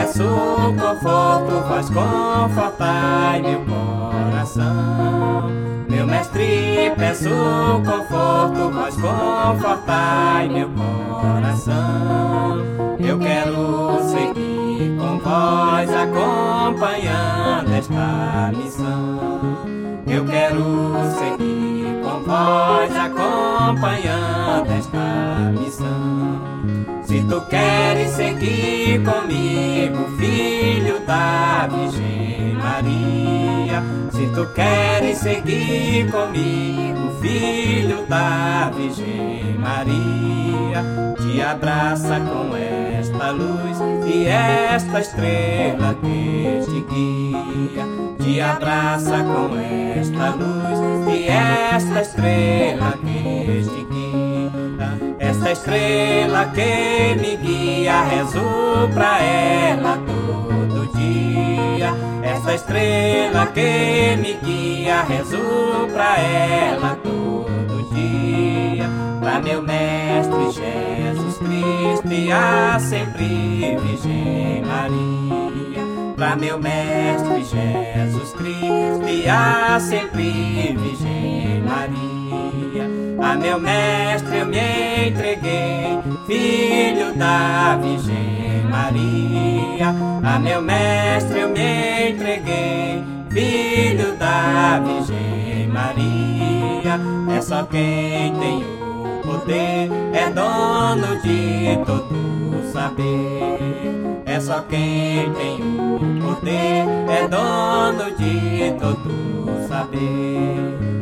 peço conforto, vós confortai meu coração. Meu mestre, peço conforto, vós confortai meu coração. Eu quero seguir com vós, acompanhando esta missão. Eu quero seguir com vós, acompanhando esta missão. Se tu queres seguir comigo, filho da Virgem Maria, se tu queres seguir comigo, filho da Virgem Maria, te abraça com esta luz e esta estrela que te guia. Te abraça com esta luz e esta estrela que te guia. Esta estrela que me guia, rezo pra ela todo dia. Esta estrela que me guia, rezo pra ela todo dia. Pra meu mestre Jesus Cristo e a sempre Virgem Maria. Pra meu mestre Jesus Cristo e a sempre Virgem Maria. A meu mestre eu me entreguei, filho da Virgem Maria. A meu mestre eu me entreguei, filho da Virgem Maria. É só quem tem o poder, é dono de todo saber. É só quem tem o poder, é dono de todo saber.